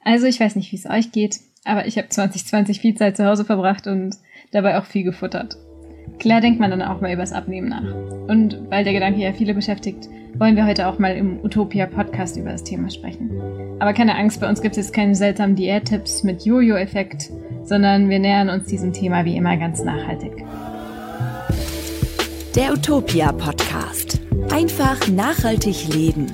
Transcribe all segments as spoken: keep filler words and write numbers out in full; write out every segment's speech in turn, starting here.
Also ich weiß nicht, wie es euch geht, aber ich habe zwanzig zwanzig viel Zeit zu Hause verbracht und dabei auch viel gefuttert. Klar denkt man dann auch mal übers Abnehmen nach. Und weil der Gedanke ja viele beschäftigt, wollen wir heute auch mal im Utopia-Podcast über das Thema sprechen. Aber keine Angst, bei uns gibt es jetzt keine seltsamen Diättipps mit Jojo-Effekt, sondern wir nähern uns diesem Thema wie immer ganz nachhaltig. Der Utopia-Podcast. Einfach nachhaltig leben.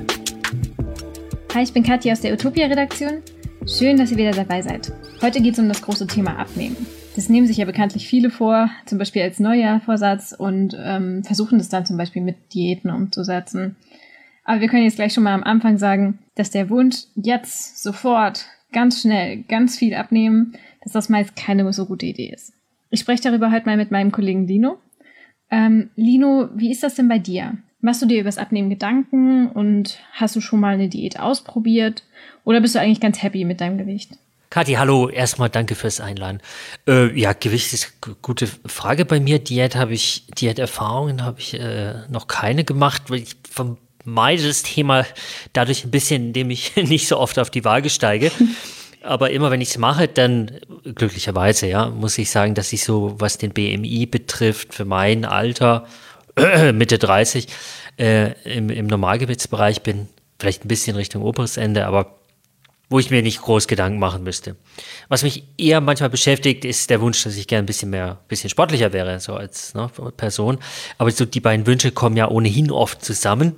Hi, ich bin Katja aus der Utopia-Redaktion. Schön, dass ihr wieder dabei seid. Heute geht es um das große Thema Abnehmen. Das nehmen sich ja bekanntlich viele vor, zum Beispiel als Neujahrvorsatz und ähm, versuchen das dann zum Beispiel mit Diäten umzusetzen. Aber wir können jetzt gleich schon mal am Anfang sagen, dass der Wunsch, jetzt, sofort, ganz schnell, ganz viel abnehmen, dass das meist keine so gute Idee ist. Ich spreche darüber heute mal mit meinem Kollegen Lino. Ähm, Lino, wie ist das denn bei dir? Machst du dir übers Abnehmen Gedanken und hast du schon mal eine Diät ausprobiert? Oder bist du eigentlich ganz happy mit deinem Gewicht? Kathi, hallo, erstmal danke fürs Einladen. Äh, ja, Gewicht ist eine gute Frage bei mir. Diät habe ich, Diäterfahrungen habe ich äh, noch keine gemacht, weil ich vermeide das Thema dadurch ein bisschen, indem ich nicht so oft auf die Waage steige. Aber immer wenn ich es mache, dann glücklicherweise, ja, muss ich sagen, dass ich so, was den B M I betrifft, für mein Alter, äh, Mitte dreißig, äh, im, im Normalgewichtsbereich bin, vielleicht ein bisschen Richtung oberes Ende, aber wo ich mir nicht groß Gedanken machen müsste. Was mich eher manchmal beschäftigt, ist der Wunsch, dass ich gerne ein bisschen mehr, ein bisschen sportlicher wäre, so als ne, Person. Aber so die beiden Wünsche kommen ja ohnehin oft zusammen.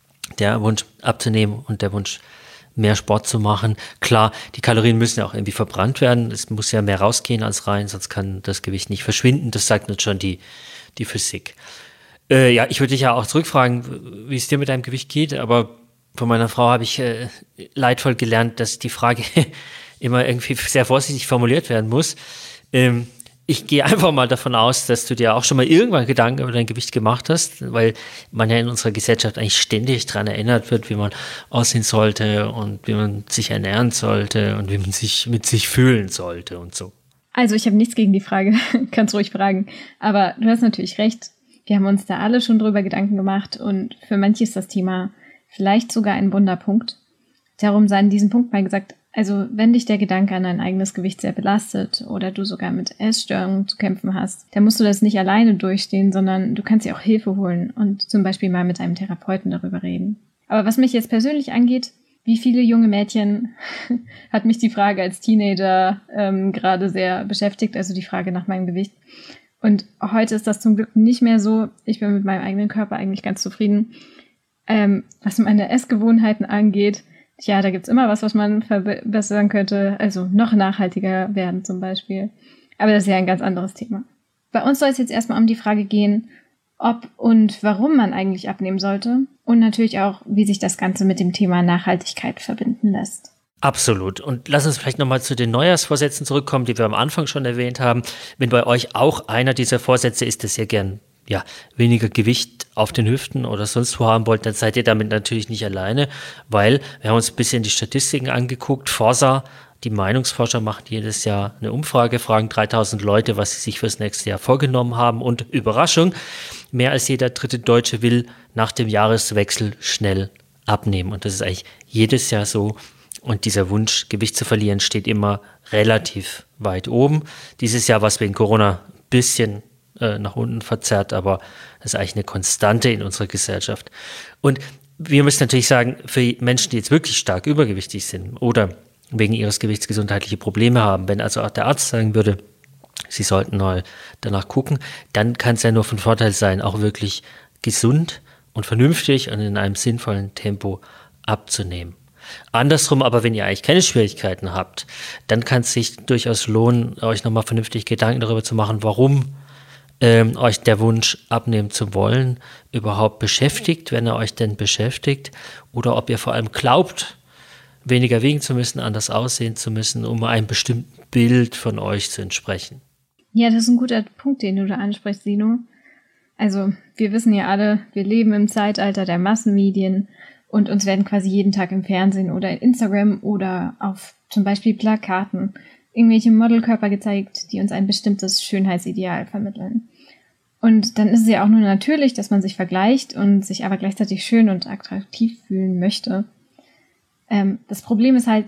Der Wunsch abzunehmen und der Wunsch, mehr Sport zu machen. Klar, die Kalorien müssen ja auch irgendwie verbrannt werden. Es muss ja mehr rausgehen als rein, sonst kann das Gewicht nicht verschwinden. Das sagt uns schon die, die Physik. Äh, ja, ich würde dich ja auch zurückfragen, wie es dir mit deinem Gewicht geht, aber von meiner Frau habe ich äh, leidvoll gelernt, dass die Frage immer irgendwie sehr vorsichtig formuliert werden muss. Ähm, ich gehe einfach mal davon aus, dass du dir auch schon mal irgendwann Gedanken über dein Gewicht gemacht hast, weil man ja in unserer Gesellschaft eigentlich ständig daran erinnert wird, wie man aussehen sollte und wie man sich ernähren sollte und wie man sich mit sich fühlen sollte und so. Also ich habe nichts gegen die Frage, kannst ruhig fragen, aber du hast natürlich recht. Wir haben uns da alle schon drüber Gedanken gemacht und für manche ist das Thema vielleicht sogar ein Wunderpunkt. Darum sei an diesem Punkt mal gesagt, also wenn dich der Gedanke an dein eigenes Gewicht sehr belastet oder du sogar mit Essstörungen zu kämpfen hast, dann musst du das nicht alleine durchstehen, sondern du kannst dir auch Hilfe holen und zum Beispiel mal mit einem Therapeuten darüber reden. Aber was mich jetzt persönlich angeht, wie viele junge Mädchen hat mich die Frage als Teenager ähm, gerade sehr beschäftigt, also die Frage nach meinem Gewicht. Und heute ist das zum Glück nicht mehr so. Ich bin mit meinem eigenen Körper eigentlich ganz zufrieden. Ähm, was meine Essgewohnheiten angeht, ja, da gibt's immer was, was man verbessern könnte. Also noch nachhaltiger werden zum Beispiel. Aber das ist ja ein ganz anderes Thema. Bei uns soll es jetzt erstmal um die Frage gehen, ob und warum man eigentlich abnehmen sollte. Und natürlich auch, wie sich das Ganze mit dem Thema Nachhaltigkeit verbinden lässt. Absolut. Und lass uns vielleicht nochmal zu den Neujahrsvorsätzen zurückkommen, die wir am Anfang schon erwähnt haben. Wenn bei euch auch einer dieser Vorsätze ist, dass ihr gern ja, weniger Gewicht auf den Hüften oder sonst wo haben wollt, dann seid ihr damit natürlich nicht alleine, weil wir haben uns ein bisschen die Statistiken angeguckt. Forsa, die Meinungsforscher, machen jedes Jahr eine Umfrage, fragen dreitausend Leute, was sie sich fürs nächste Jahr vorgenommen haben und Überraschung, mehr als jeder dritte Deutsche will nach dem Jahreswechsel schnell abnehmen und das ist eigentlich jedes Jahr so und dieser Wunsch, Gewicht zu verlieren, steht immer relativ weit oben. Dieses Jahr war es wegen Corona ein bisschen nach unten verzerrt, aber das ist eigentlich eine Konstante in unserer Gesellschaft. Und wir müssen natürlich sagen, für Menschen, die jetzt wirklich stark übergewichtig sind oder wegen ihres Gewichts gesundheitliche Probleme haben, wenn also auch der Arzt sagen würde, sie sollten mal danach gucken, dann kann es ja nur von Vorteil sein, auch wirklich gesund und vernünftig und in einem sinnvollen Tempo abzunehmen. Andersrum aber, wenn ihr eigentlich keine Schwierigkeiten habt, dann kann es sich durchaus lohnen, euch nochmal vernünftig Gedanken darüber zu machen, warum Ähm, euch der Wunsch abnehmen zu wollen überhaupt beschäftigt, wenn er euch denn beschäftigt, oder ob ihr vor allem glaubt, weniger wiegen zu müssen, anders aussehen zu müssen, um einem bestimmten Bild von euch zu entsprechen. Ja, das ist ein guter Punkt, den du da ansprichst, Sino. Also wir wissen ja alle, wir leben im Zeitalter der Massenmedien und uns werden quasi jeden Tag im Fernsehen oder in Instagram oder auf zum Beispiel Plakaten irgendwelche Modelkörper gezeigt, die uns ein bestimmtes Schönheitsideal vermitteln. Und dann ist es ja auch nur natürlich, dass man sich vergleicht und sich aber gleichzeitig schön und attraktiv fühlen möchte. Ähm, das Problem ist halt, dass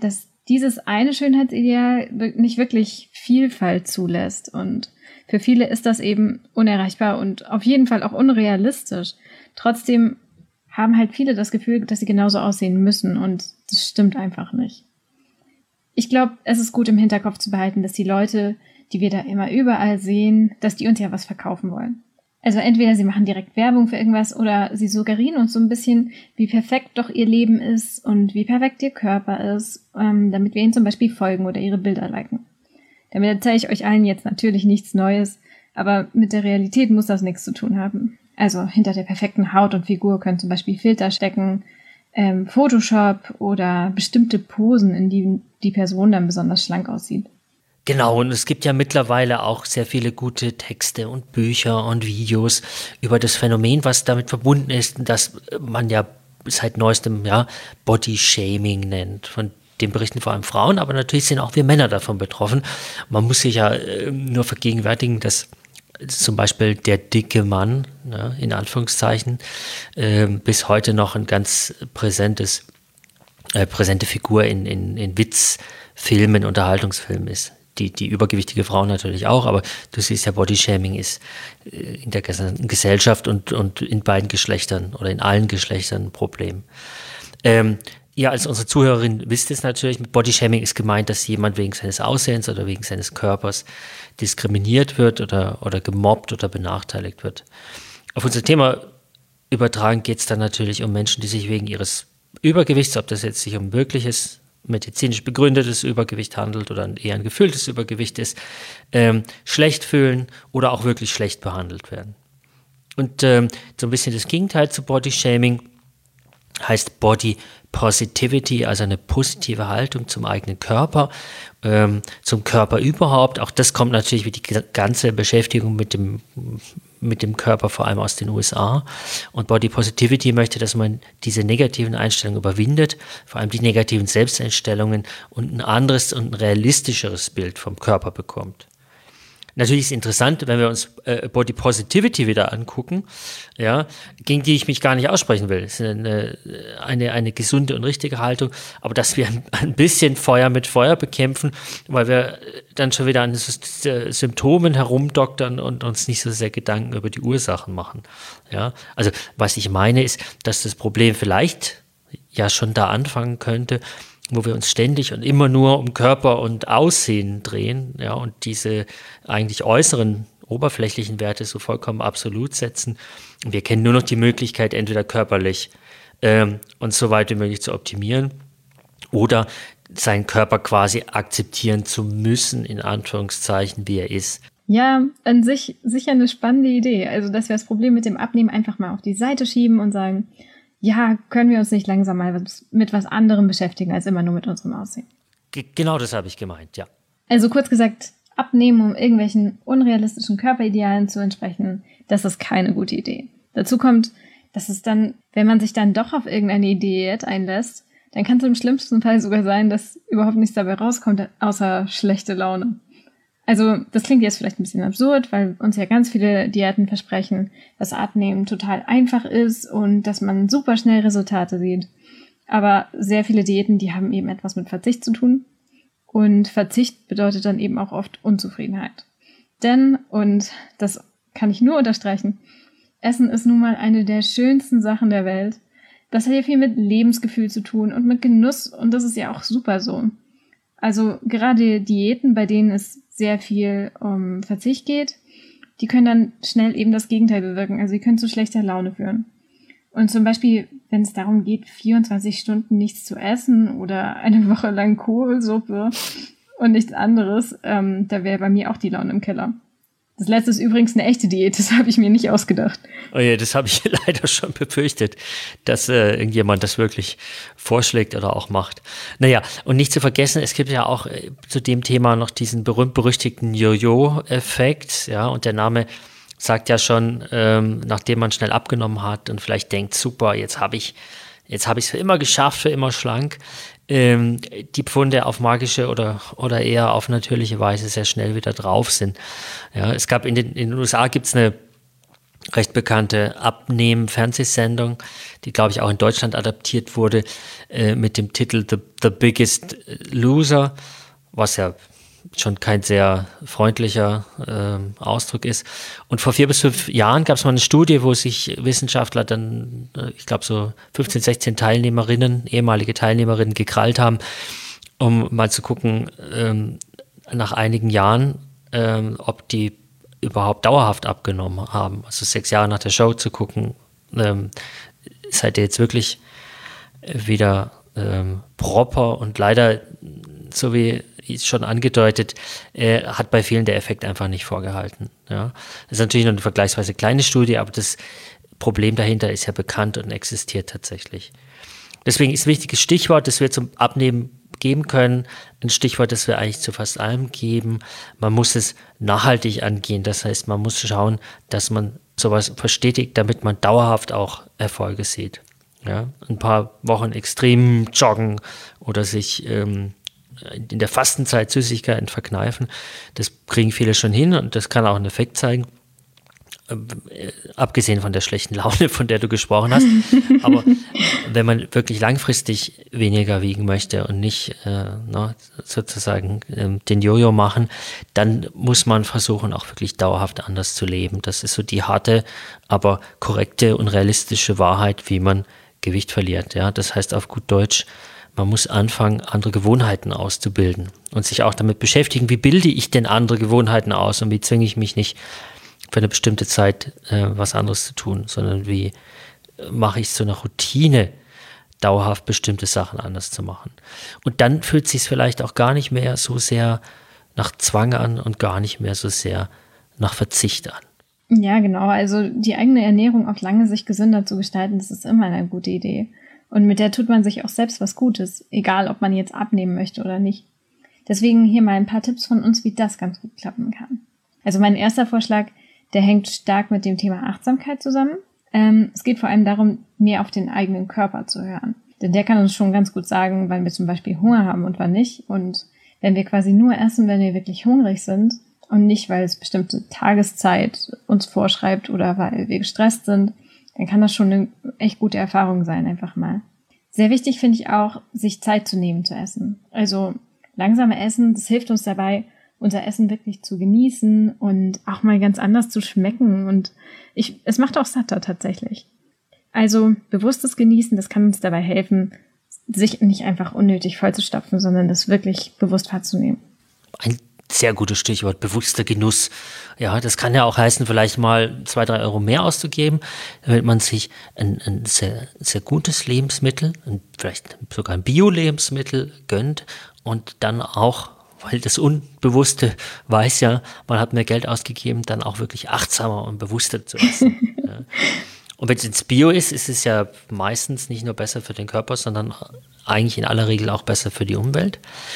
dieses eine Schönheitsideal nicht wirklich Vielfalt zulässt. Und für viele ist das eben unerreichbar und auf jeden Fall auch unrealistisch. Trotzdem haben halt viele das Gefühl, dass sie genauso aussehen müssen und das stimmt einfach nicht. Ich glaube, es ist gut im Hinterkopf zu behalten, dass die Leute, die wir da immer überall sehen, dass die uns ja was verkaufen wollen. Also entweder sie machen direkt Werbung für irgendwas oder sie suggerieren uns so ein bisschen, wie perfekt doch ihr Leben ist und wie perfekt ihr Körper ist, ähm, damit wir ihnen zum Beispiel folgen oder ihre Bilder liken. Damit erzähle ich euch allen jetzt natürlich nichts Neues, aber mit der Realität muss das nichts zu tun haben. Also hinter der perfekten Haut und Figur können zum Beispiel Filter stecken, ähm, Photoshop oder bestimmte Posen, in die die Person dann besonders schlank aussieht. Genau, und es gibt ja mittlerweile auch sehr viele gute Texte und Bücher und Videos über das Phänomen, was damit verbunden ist, dass man ja seit neuestem ja Body-Shaming nennt. Von dem berichten vor allem Frauen, aber natürlich sind auch wir Männer davon betroffen. Man muss sich ja äh, nur vergegenwärtigen, dass zum Beispiel der dicke Mann, ne, in Anführungszeichen, äh, bis heute noch ein ganz präsentes, äh, präsente Figur in, in, in Witzfilmen, Unterhaltungsfilmen ist. Die, die übergewichtige Frau natürlich auch, aber du siehst ja, Bodyshaming ist in der Gesellschaft und, und in beiden Geschlechtern oder in allen Geschlechtern ein Problem. Ähm, ihr als unsere Zuhörerin wisst es natürlich, mit Bodyshaming ist gemeint, dass jemand wegen seines Aussehens oder wegen seines Körpers diskriminiert wird oder, oder gemobbt oder benachteiligt wird. Auf unser Thema übertragen geht es dann natürlich um Menschen, die sich wegen ihres Übergewichts, ob das jetzt sich um wirkliches medizinisch begründetes Übergewicht handelt oder eher ein gefühltes Übergewicht ist, ähm, schlecht fühlen oder auch wirklich schlecht behandelt werden. Und ähm, so ein bisschen das Gegenteil zu Bodyshaming heißt Body Positivity, also eine positive Haltung zum eigenen Körper, ähm, zum Körper überhaupt. Auch das kommt natürlich wie die ganze Beschäftigung mit dem, mit dem Körper vor allem aus den U S A. Und Body Positivity möchte, dass man diese negativen Einstellungen überwindet, vor allem die negativen Selbsteinstellungen und ein anderes und ein realistischeres Bild vom Körper bekommt. Natürlich ist es interessant, wenn wir uns äh, Body Positivity wieder angucken, ja, gegen die ich mich gar nicht aussprechen will. Es ist eine, eine, eine gesunde und richtige Haltung, aber dass wir ein bisschen Feuer mit Feuer bekämpfen, weil wir dann schon wieder an Symptomen herumdoktern und uns nicht so sehr Gedanken über die Ursachen machen. Ja, also was ich meine ist, dass das Problem vielleicht ja schon da anfangen könnte, wo wir uns ständig und immer nur um Körper und Aussehen drehen, ja, und diese eigentlich äußeren, oberflächlichen Werte so vollkommen absolut setzen. Und wir kennen nur noch die Möglichkeit, entweder körperlich ähm, uns so weit wie möglich zu optimieren oder seinen Körper quasi akzeptieren zu müssen, in Anführungszeichen, wie er ist. Ja, an sich sicher eine spannende Idee. Also, dass wir das Problem mit dem Abnehmen einfach mal auf die Seite schieben und sagen, ja, können wir uns nicht langsam mal was, mit was anderem beschäftigen, als immer nur mit unserem Aussehen. G- genau das habe ich gemeint, ja. Also kurz gesagt, abnehmen, um irgendwelchen unrealistischen Körperidealen zu entsprechen, das ist keine gute Idee. Dazu kommt, dass es dann, wenn man sich dann doch auf irgendeine Idee einlässt, dann kann es im schlimmsten Fall sogar sein, dass überhaupt nichts dabei rauskommt, außer schlechte Laune. Also das klingt jetzt vielleicht ein bisschen absurd, weil uns ja ganz viele Diäten versprechen, dass Abnehmen total einfach ist und dass man super schnell Resultate sieht. Aber sehr viele Diäten, die haben eben etwas mit Verzicht zu tun. Und Verzicht bedeutet dann eben auch oft Unzufriedenheit. Denn, und das kann ich nur unterstreichen, Essen ist nun mal eine der schönsten Sachen der Welt. Das hat ja viel mit Lebensgefühl zu tun und mit Genuss und das ist ja auch super so. Also gerade Diäten, bei denen es sehr viel um Verzicht geht, die können dann schnell eben das Gegenteil bewirken. Also sie können zu schlechter Laune führen. Und zum Beispiel, wenn es darum geht, vierundzwanzig Stunden nichts zu essen oder eine Woche lang Kohlsuppe und nichts anderes, ähm, da wäre bei mir auch die Laune im Keller. Das letzte ist übrigens eine echte Diät, das habe ich mir nicht ausgedacht. Oh ja, das habe ich leider schon befürchtet, dass äh, irgendjemand das wirklich vorschlägt oder auch macht. Naja, und nicht zu vergessen, es gibt ja auch äh, zu dem Thema noch diesen berühmt-berüchtigten Jojo-Effekt, ja, und der Name sagt ja schon, ähm, nachdem man schnell abgenommen hat und vielleicht denkt, super, jetzt habe ich jetzt habe ich es für immer geschafft, für immer schlank, ähm, die Pfunde auf magische oder, oder eher auf natürliche Weise sehr schnell wieder drauf sind. Ja, es gab in den, in den U S A gibt es eine recht bekannte Abnehmen-Fernsehsendung, die, glaube ich, auch in Deutschland adaptiert wurde, äh, mit dem Titel The, The Biggest Loser, was ja schon kein sehr freundlicher äh, Ausdruck ist. Und vor vier bis fünf Jahren gab es mal eine Studie, wo sich Wissenschaftler dann, äh, ich glaube so fünfzehn, sechzehn Teilnehmerinnen, ehemalige Teilnehmerinnen gekrallt haben, um mal zu gucken, ähm, nach einigen Jahren, ähm, ob die überhaupt dauerhaft abgenommen haben. Also sechs Jahre nach der Show zu gucken, ähm, seid ihr jetzt wirklich wieder ähm, proper, und leider, so wie schon angedeutet, äh, hat bei vielen der Effekt einfach nicht vorgehalten. Ja. Das ist natürlich noch eine vergleichsweise kleine Studie, aber das Problem dahinter ist ja bekannt und existiert tatsächlich. Deswegen ist ein wichtiges Stichwort, das wir zum Abnehmen geben können, ein Stichwort, das wir eigentlich zu fast allem geben. Man muss es nachhaltig angehen. Das heißt, man muss schauen, dass man sowas verstetigt, damit man dauerhaft auch Erfolge sieht. Ja, ein paar Wochen extrem joggen oder sich ähm, in der Fastenzeit Süßigkeiten verkneifen, das kriegen viele schon hin und das kann auch einen Effekt zeigen. Äh, abgesehen von der schlechten Laune, von der du gesprochen hast. Aber wenn man wirklich langfristig weniger wiegen möchte und nicht äh, ne, sozusagen äh, den Jojo machen, dann muss man versuchen, auch wirklich dauerhaft anders zu leben. Das ist so die harte, aber korrekte und realistische Wahrheit, wie man Gewicht verliert. Ja? Das heißt auf gut Deutsch, man muss anfangen, andere Gewohnheiten auszubilden und sich auch damit beschäftigen, wie bilde ich denn andere Gewohnheiten aus und wie zwinge ich mich nicht für eine bestimmte Zeit äh, was anderes zu tun, sondern wie äh, mache ich es zu einer Routine, dauerhaft bestimmte Sachen anders zu machen. Und dann fühlt es sich vielleicht auch gar nicht mehr so sehr nach Zwang an und gar nicht mehr so sehr nach Verzicht an. Ja, genau. Also die eigene Ernährung auf lange Sicht gesünder zu gestalten, das ist immer eine gute Idee. Und mit der tut man sich auch selbst was Gutes, egal ob man jetzt abnehmen möchte oder nicht. Deswegen hier mal ein paar Tipps von uns, wie das ganz gut klappen kann. Also mein erster Vorschlag, der hängt stark mit dem Thema Achtsamkeit zusammen. Ähm, es geht vor allem darum, mehr auf den eigenen Körper zu hören. Denn der kann uns schon ganz gut sagen, wann wir zum Beispiel Hunger haben und wann nicht. Und wenn wir quasi nur essen, wenn wir wirklich hungrig sind und nicht, weil es bestimmte Tageszeit uns vorschreibt oder weil wir gestresst sind, dann kann das schon eine echt gute Erfahrung sein, einfach mal. Sehr wichtig finde ich auch, sich Zeit zu nehmen zu essen. Also langsame Essen, das hilft uns dabei, unser Essen wirklich zu genießen und auch mal ganz anders zu schmecken. Und ich, es macht auch satter tatsächlich. Also bewusstes Genießen, das kann uns dabei helfen, sich nicht einfach unnötig vollzustopfen, sondern das wirklich bewusst wahrzunehmen. Ein sehr gutes Stichwort, bewusster Genuss. Ja, das kann ja auch heißen, vielleicht mal zwei, drei Euro mehr auszugeben, damit man sich ein, ein sehr, sehr gutes Lebensmittel, ein, vielleicht sogar ein Bio-Lebensmittel gönnt und dann auch, weil das Unbewusste weiß ja, man hat mehr Geld ausgegeben, dann auch wirklich achtsamer und bewusster zu essen. Ja. Und wenn es ins Bio ist, ist es ja meistens nicht nur besser für den Körper, sondern eigentlich in aller Regel auch besser für die Umwelt.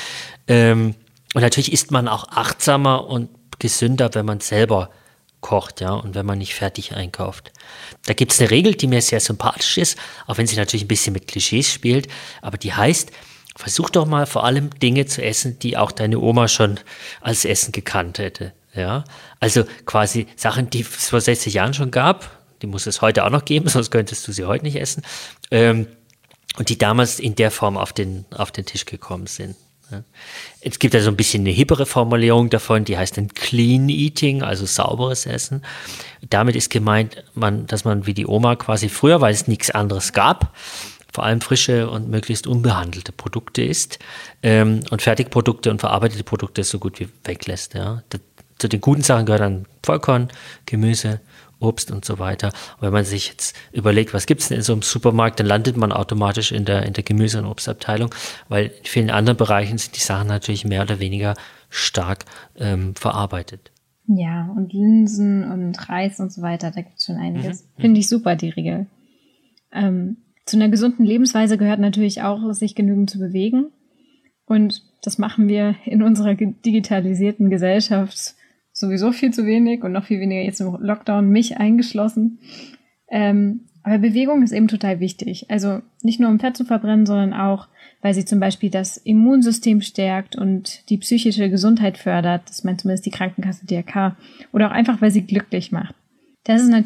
Ähm, und natürlich isst man auch achtsamer und gesünder, wenn man selber kocht, ja, und wenn man nicht fertig einkauft. Da gibt es eine Regel, die mir sehr sympathisch ist, auch wenn sie natürlich ein bisschen mit Klischees spielt, aber die heißt, versuch doch mal vor allem Dinge zu essen, die auch deine Oma schon als Essen gekannt hätte. Ja? Also quasi Sachen, die es vor sechzig Jahren schon gab, die muss es heute auch noch geben, sonst könntest du sie heute nicht essen, ähm, und die damals in der Form auf den, auf den Tisch gekommen sind. Ja? Es gibt also ein bisschen eine hippere Formulierung davon, die heißt dann Clean Eating, also sauberes Essen. Damit ist gemeint, man, dass man wie die Oma quasi früher, weil es nichts anderes gab, vor allem frische und möglichst unbehandelte Produkte isst ähm, und Fertigprodukte und verarbeitete Produkte so gut wie weglässt. Ja. Das, zu den guten Sachen gehört dann Vollkorn, Gemüse, Obst und so weiter. Und wenn man sich jetzt überlegt, was gibt es denn in so einem Supermarkt, dann landet man automatisch in der, in der Gemüse- und Obstabteilung, weil in vielen anderen Bereichen sind die Sachen natürlich mehr oder weniger stark ähm, verarbeitet. Ja, und Linsen und Reis und so weiter, da gibt es schon einiges. Mhm. Finde ich super, die Regel. Ähm, Zu einer gesunden Lebensweise gehört natürlich auch, sich genügend zu bewegen. Und das machen wir in unserer digitalisierten Gesellschaft sowieso viel zu wenig und noch viel weniger jetzt im Lockdown, mich eingeschlossen. Ähm, aber Bewegung ist eben total wichtig. Also nicht nur um Fett zu verbrennen, sondern auch, weil sie zum Beispiel das Immunsystem stärkt und die psychische Gesundheit fördert. Das meint zumindest die Krankenkasse D R K. Oder auch einfach, weil sie glücklich macht. Das ist natürlich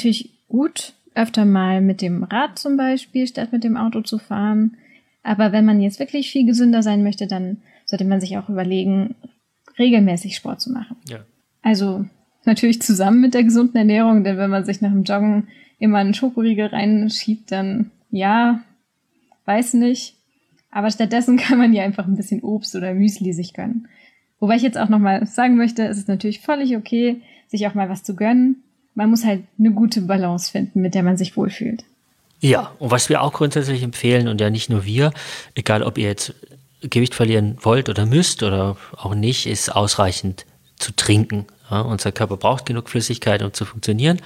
gut, öfter mal mit dem Rad zum Beispiel, statt mit dem Auto zu fahren. Aber wenn man jetzt wirklich viel gesünder sein möchte, dann sollte man sich auch überlegen, regelmäßig Sport zu machen. Ja. Also natürlich zusammen mit der gesunden Ernährung, denn wenn man sich nach dem Joggen immer einen Schokoriegel reinschiebt, dann ja, weiß nicht. Aber stattdessen kann man ja einfach ein bisschen Obst oder Müsli sich gönnen. Wobei ich jetzt auch nochmal sagen möchte, es ist natürlich völlig okay, sich auch mal was zu gönnen. Man muss halt eine gute Balance finden, mit der man sich wohlfühlt. Ja, und was wir auch grundsätzlich empfehlen, und ja nicht nur wir, egal ob ihr jetzt Gewicht verlieren wollt oder müsst oder auch nicht, ist ausreichend zu trinken. Ja, unser Körper braucht genug Flüssigkeit, um zu funktionieren.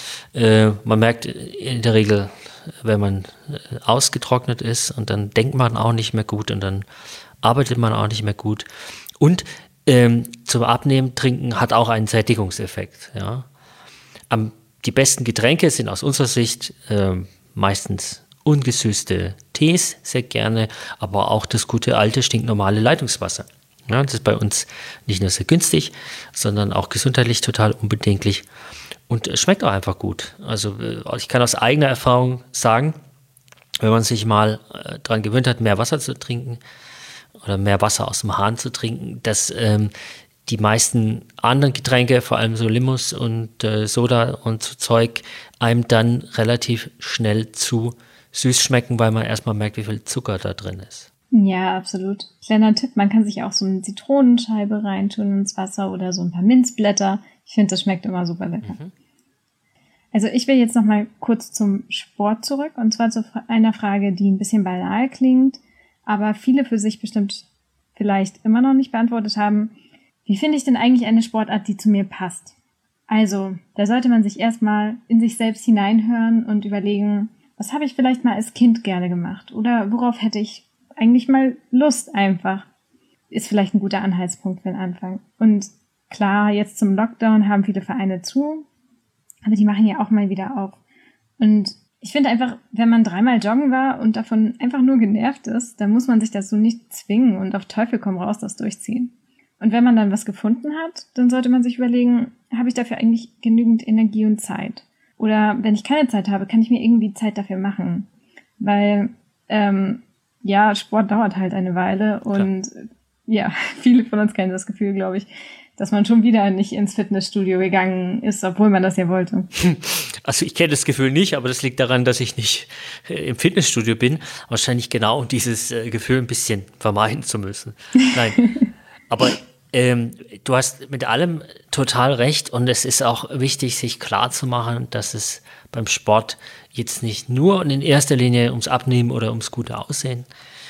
Äh, man merkt in der Regel, wenn man ausgetrocknet ist, und dann denkt man auch nicht mehr gut und dann arbeitet man auch nicht mehr gut. Und ähm, zum Abnehmen, Trinken hat auch einen Sättigungseffekt. Ja. Am, die besten Getränke sind aus unserer Sicht äh, meistens ungesüßte Tees, sehr gerne, aber auch das gute alte, stinknormale Leitungswasser. Ja, das ist bei uns nicht nur sehr günstig, sondern auch gesundheitlich total unbedenklich und es schmeckt auch einfach gut. Also ich kann aus eigener Erfahrung sagen, wenn man sich mal äh, daran gewöhnt hat, mehr Wasser zu trinken oder mehr Wasser aus dem Hahn zu trinken, dass ähm, die meisten anderen Getränke, vor allem so Limos und äh, Soda und so Zeug, einem dann relativ schnell zu süß schmecken, weil man erstmal merkt, wie viel Zucker da drin ist. Ja, absolut. Kleiner Tipp, man kann sich auch so eine Zitronenscheibe reintun ins Wasser oder so ein paar Minzblätter. Ich finde, das schmeckt immer super lecker. Mhm. Also ich will jetzt noch mal kurz zum Sport zurück, und zwar zu einer Frage, die ein bisschen banal klingt, aber viele für sich bestimmt vielleicht immer noch nicht beantwortet haben. Wie finde ich denn eigentlich eine Sportart, die zu mir passt? Also, da sollte man sich erstmal in sich selbst hineinhören und überlegen, was habe ich vielleicht mal als Kind gerne gemacht? Oder worauf hätte ich eigentlich mal Lust einfach? Ist vielleicht ein guter Anhaltspunkt für den Anfang. Und klar, jetzt zum Lockdown haben viele Vereine zu, aber die machen ja auch mal wieder auf. Und ich finde einfach, wenn man dreimal joggen war und davon einfach nur genervt ist, dann muss man sich das so nicht zwingen und auf Teufel komm raus das durchziehen. Und wenn man dann was gefunden hat, dann sollte man sich überlegen, habe ich dafür eigentlich genügend Energie und Zeit? Oder wenn ich keine Zeit habe, kann ich mir irgendwie Zeit dafür machen? Weil, ähm, ja, Sport dauert halt eine Weile und Klar. ja, viele von uns kennen das Gefühl, glaube ich, dass man schon wieder nicht ins Fitnessstudio gegangen ist, obwohl man das ja wollte. Also ich kenne das Gefühl nicht, aber das liegt daran, dass ich nicht äh, im Fitnessstudio bin. Wahrscheinlich genau, um dieses äh, Gefühl ein bisschen vermeiden zu müssen. Nein, aber ähm, du hast mit allem total recht und es ist auch wichtig, sich klar zu machen, dass es beim Sport jetzt nicht nur und in erster Linie ums Abnehmen oder ums gute Aussehen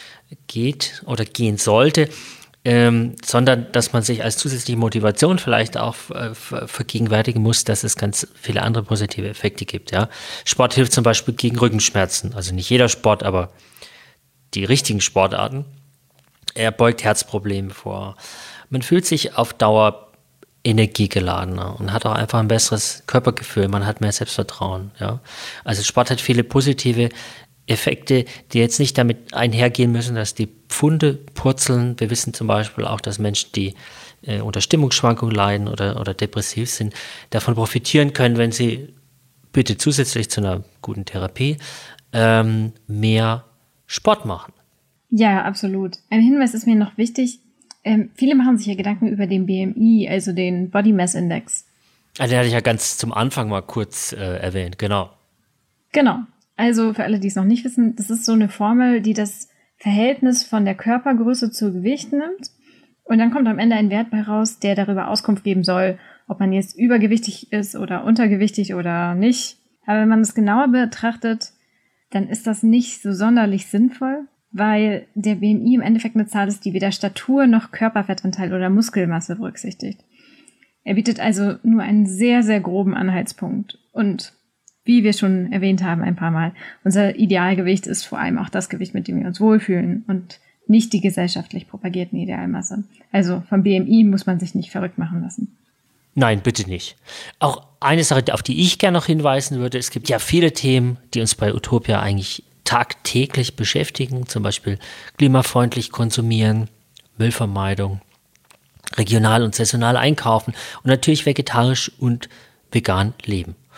geht oder gehen sollte, Ähm, sondern dass man sich als zusätzliche Motivation vielleicht auch äh, vergegenwärtigen muss, dass es ganz viele andere positive Effekte gibt. Ja? Sport hilft zum Beispiel gegen Rückenschmerzen, also nicht jeder Sport, aber die richtigen Sportarten. Er beugt Herzprobleme vor. Man fühlt sich auf Dauer energiegeladener und hat auch einfach ein besseres Körpergefühl, man hat mehr Selbstvertrauen. Ja? Also Sport hat viele positive Effekte, die jetzt nicht damit einhergehen müssen, dass die Pfunde purzeln. Wir wissen zum Beispiel auch, dass Menschen, die äh, unter Stimmungsschwankungen leiden oder, oder depressiv sind, davon profitieren können, wenn sie bitte zusätzlich zu einer guten Therapie ähm, mehr Sport machen. Ja, absolut. Ein Hinweis ist mir noch wichtig. Ähm, viele machen sich ja Gedanken über den B M I, also den Body Mass Index. Also den hatte ich ja ganz zum Anfang mal kurz äh, erwähnt, genau. Genau. Also für alle, die es noch nicht wissen, das ist so eine Formel, die das Verhältnis von der Körpergröße zu Gewicht nimmt. Und dann kommt am Ende ein Wert bei raus, der darüber Auskunft geben soll, ob man jetzt übergewichtig ist oder untergewichtig oder nicht. Aber wenn man das genauer betrachtet, dann ist das nicht so sonderlich sinnvoll, weil der B M I im Endeffekt eine Zahl ist, die weder Statur noch Körperfettanteil oder Muskelmasse berücksichtigt. Er bietet also nur einen sehr, sehr groben Anhaltspunkt. Und wie wir schon erwähnt haben ein paar Mal, unser Idealgewicht ist vor allem auch das Gewicht, mit dem wir uns wohlfühlen und nicht die gesellschaftlich propagierten Idealmasse. Also vom B M I muss man sich nicht verrückt machen lassen. Nein, bitte nicht. Auch eine Sache, auf die ich gerne noch hinweisen würde, es gibt ja viele Themen, die uns bei Utopia eigentlich tagtäglich beschäftigen, zum Beispiel klimafreundlich konsumieren, Müllvermeidung, regional und saisonal einkaufen und natürlich vegetarisch und vegan leben.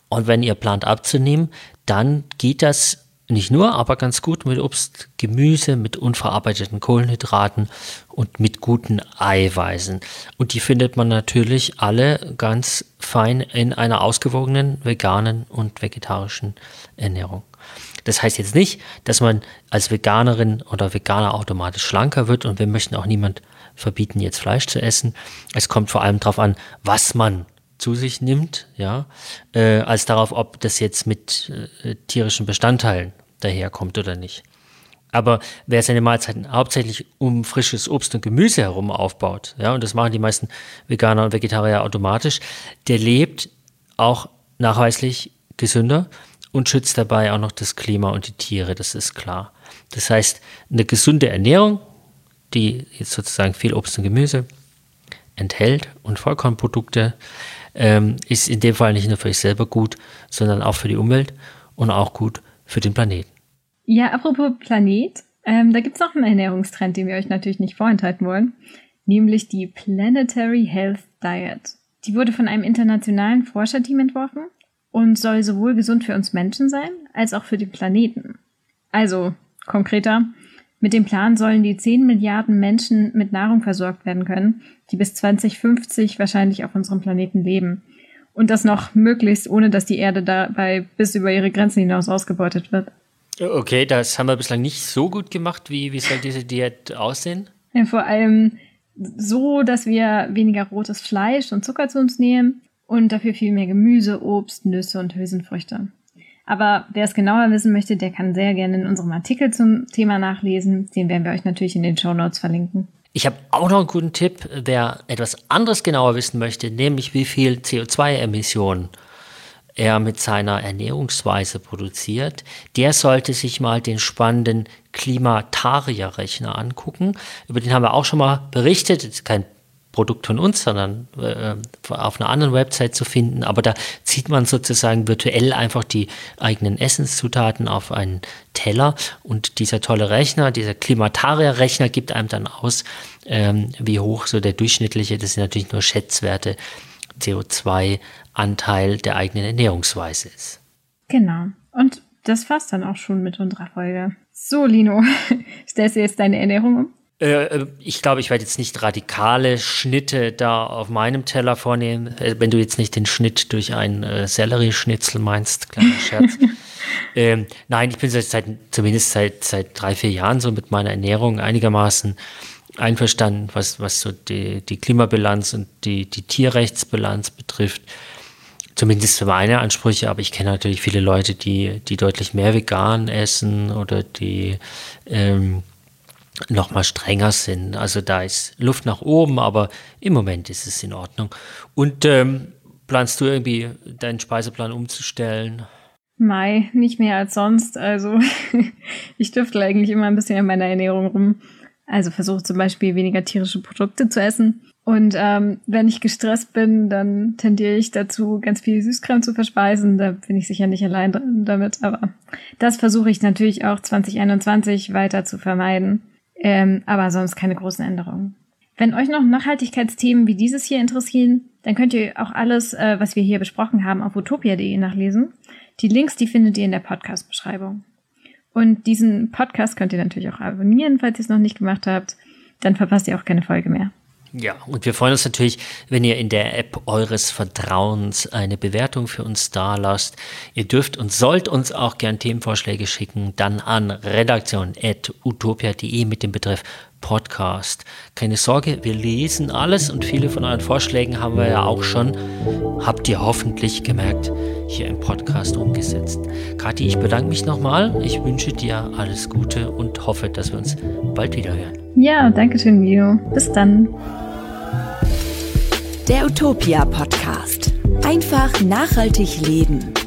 Und wenn ihr plant abzunehmen, dann geht das nicht nur, aber ganz gut mit Obst, Gemüse, mit unverarbeiteten Kohlenhydraten und mit guten Eiweißen. Und die findet man natürlich alle ganz fein in einer ausgewogenen veganen und vegetarischen Ernährung. Das heißt jetzt nicht, dass man als Veganerin oder Veganer automatisch schlanker wird, und wir möchten auch niemand verbieten, jetzt Fleisch zu essen. Es kommt vor allem darauf an, was man zu sich nimmt, ja, äh, als darauf, ob das jetzt mit äh, tierischen Bestandteilen daherkommt oder nicht. Aber wer seine Mahlzeiten hauptsächlich um frisches Obst und Gemüse herum aufbaut, ja, und das machen die meisten Veganer und Vegetarier automatisch, der lebt auch nachweislich gesünder und schützt dabei auch noch das Klima und die Tiere, das ist klar. Das heißt, eine gesunde Ernährung, die jetzt sozusagen viel Obst und Gemüse enthält und Vollkornprodukte, ähm, ist in dem Fall nicht nur für euch selber gut, sondern auch für die Umwelt und auch gut für den Planeten. Ja, apropos Planet, ähm, da gibt es noch einen Ernährungstrend, den wir euch natürlich nicht vorenthalten wollen, nämlich die Planetary Health Diet. Die wurde von einem internationalen Forscherteam entworfen und soll sowohl gesund für uns Menschen sein, als auch für den Planeten. Also, konkreter, mit dem Plan sollen die zehn Milliarden Menschen mit Nahrung versorgt werden können, die bis zwanzig fünfzig wahrscheinlich auf unserem Planeten leben. Und das noch möglichst, ohne dass die Erde dabei bis über ihre Grenzen hinaus ausgebeutet wird. Okay, das haben wir bislang nicht so gut gemacht. Wie, wie soll diese Diät aussehen? Ja, vor allem so, dass wir weniger rotes Fleisch und Zucker zu uns nehmen und dafür viel mehr Gemüse, Obst, Nüsse und Hülsenfrüchte. Aber wer es genauer wissen möchte, der kann sehr gerne in unserem Artikel zum Thema nachlesen. Den werden wir euch natürlich in den Shownotes verlinken. Ich habe auch noch einen guten Tipp, wer etwas anderes genauer wissen möchte, nämlich wie viel C O zwei Emissionen er mit seiner Ernährungsweise produziert, der sollte sich mal den spannenden Klimataria-Rechner angucken. Über den haben wir auch schon mal berichtet. Das ist kein Produkt von uns, sondern äh, auf einer anderen Website zu finden. Aber da zieht man sozusagen virtuell einfach die eigenen Essenszutaten auf einen Teller. Und dieser tolle Rechner, dieser Klimataria-Rechner gibt einem dann aus, ähm, wie hoch so der durchschnittliche, das sind natürlich nur Schätzwerte, C O zwei Anteil der eigenen Ernährungsweise ist. Genau. Und das war's dann auch schon mit unserer Folge. So, Lino, stellst du jetzt deine Ernährung um? Äh, ich glaube, ich werde jetzt nicht radikale Schnitte da auf meinem Teller vornehmen. Wenn du jetzt nicht den Schnitt durch einen äh, Sellerieschnitzel meinst, kleiner Scherz. ähm, nein, ich bin seit, seit zumindest seit, seit drei, vier Jahren so mit meiner Ernährung einigermaßen einverstanden, was, was so die, die Klimabilanz und die, die Tierrechtsbilanz betrifft. Zumindest für meine Ansprüche, aber ich kenne natürlich viele Leute, die, die deutlich mehr vegan essen oder die ähm, noch mal strenger sind. Also da ist Luft nach oben, aber im Moment ist es in Ordnung. Und ähm, planst du irgendwie deinen Speiseplan umzustellen? Mai, nicht mehr als sonst. Also ich dürfte eigentlich immer ein bisschen an meiner Ernährung rum. Also versuche zum Beispiel weniger tierische Produkte zu essen. Und ähm, wenn ich gestresst bin, dann tendiere ich dazu, ganz viel Süßkram zu verspeisen. Da bin ich sicher nicht allein damit. Aber das versuche ich natürlich auch zwanzig einundzwanzig weiter zu vermeiden. Ähm, aber sonst keine großen Änderungen. Wenn euch noch Nachhaltigkeitsthemen wie dieses hier interessieren, dann könnt ihr auch alles, äh, was wir hier besprochen haben, auf utopia punkt de nachlesen. Die Links, die findet ihr in der Podcast-Beschreibung. Und diesen Podcast könnt ihr natürlich auch abonnieren, falls ihr es noch nicht gemacht habt. Dann verpasst ihr auch keine Folge mehr. Ja, und wir freuen uns natürlich, wenn ihr in der App eures Vertrauens eine Bewertung für uns dalasst. Ihr dürft und sollt uns auch gern Themenvorschläge schicken, dann an redaktion at utopia punkt de mit dem Betreff Podcast. Keine Sorge, wir lesen alles und viele von euren Vorschlägen haben wir ja auch schon, habt ihr hoffentlich gemerkt, hier im Podcast umgesetzt. Kathi, ich bedanke mich nochmal. Ich wünsche dir alles Gute und hoffe, dass wir uns bald wieder hören. Ja, danke schön, Lino. Bis dann. Der Utopia Podcast. Einfach nachhaltig leben.